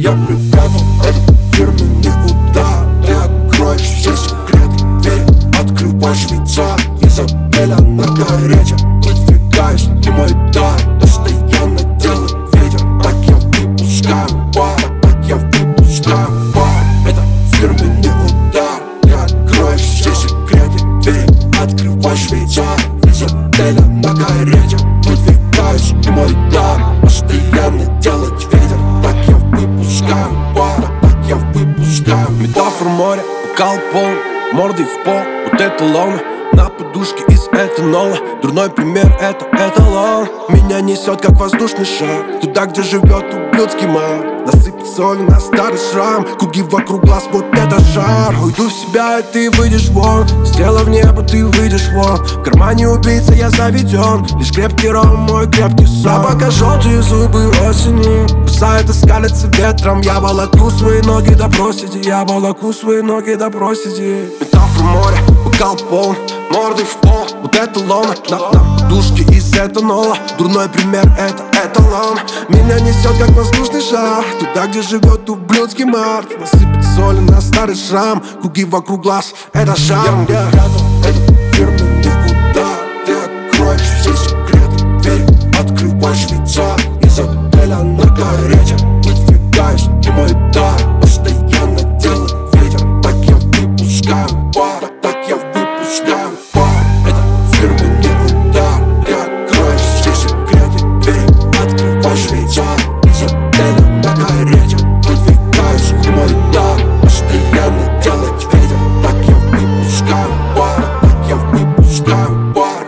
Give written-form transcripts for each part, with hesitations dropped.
Я припрятал этот фирменный удар. Ты откроешь все секреты, двери открываешь лица. Из апреля на горячем выдвигаюсь, не мой дар. Постоянно делает ветер, так я выпускаю пар, так я выпускаю пар. Это фирменный удар. Ты откроешь все секреты, двери открываешь лица. Из апреля на горячем выдвигаюсь, не мой дар. Постоянно делать ветер, так я выпускаю пар, так я выпускаю. Метафор моря, бокал полный, мордой в пол. Вот это ловно, на подушке из этанола. Дурной пример, это эталон. Меня несет, как воздушный шар, туда, где живет ублюдский мар. Насыпать соли на старый шрам, круги вокруг глаз, вот это жар. Уйду в себя, и ты выйдешь вон. Сделав небо, ты выйдешь вон. В кармане убийца, я заведен. Лишь крепкий ром, мой крепкий сон. А пока желтые зубы осени кусают и скалятся ветром. Я волоку свои ноги до проседи, я волоку свои ноги до проседи. Метафора моря, бокал полный, мордой в пол. Вот это лона, на подушке из этанола. Дурной пример, это эталон. Меня несет, как воздушный шар, туда, где живет ублюдский мар. Насыпать соли на старый шрам, круги вокруг глаз, это шарм. Я припрятал этот фирменный удар. Ты откроешь все секреты, двери открываешь лица. Из отеля на горячем выдвигаюсь, не мой дар. Постоянно делает ветер, так я выпускаю пар, так я выпускаю пар. Это фирменный удар. Ты откроешь все секреты, двери открываешь лица. Из отеля на горячем выдвигаюсь, не мой дар. Постоянно делать ветер, так я выпускаю пар, так я выпускаю пар,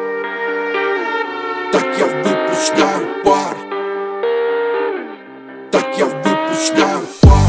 так я выпускаю пар, так я выпускаю пар.